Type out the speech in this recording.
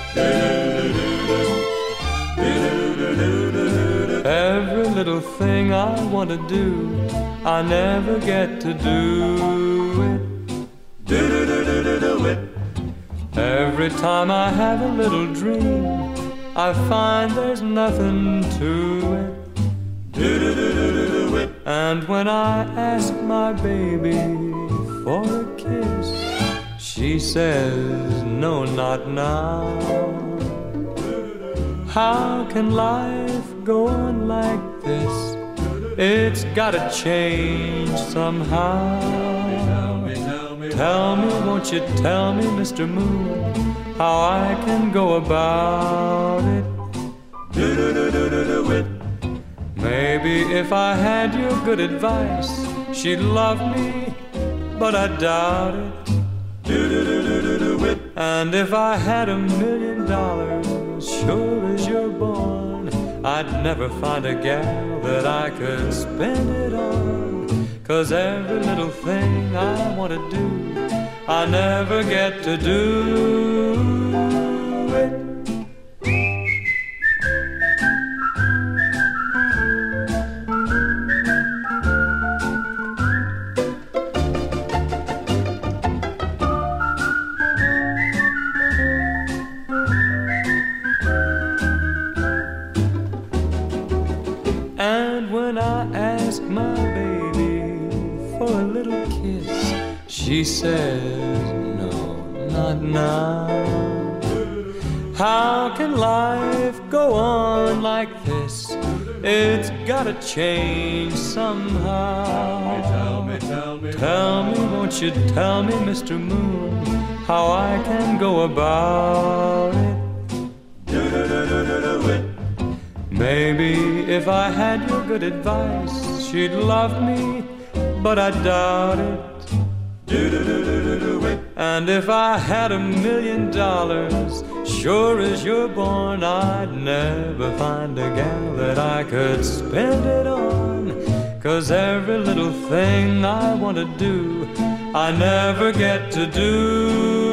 Every little thing I want to do, I never get to do it. Every time I have a little dream, I find there's nothing to it. And when I ask my baby for a kiss, she says, no, not now. How can life go on like this? It's gotta change somehow. Tell me, won't you tell me, Mr. Moon, how I can go about it? Maybe if I had your good advice, she'd love me, but I doubt it. And if I had $1 million, sure as you're born, I'd never find a gal that I could spend it on. 'Cause every little thing I want to do, I never get to do it. And when I ask my baby for a little kiss, she says, no, not now. How can life go on like this? It's gotta change somehow. Tell me, won't you tell me, Mr. Moon, how I can go about it? Maybe if I had your good advice, she'd love me, but I doubt it. And if I had $1 million, sure as you're born, I'd never find a gal that I could spend it on. 'Cause every little thing I want to do, I never get to do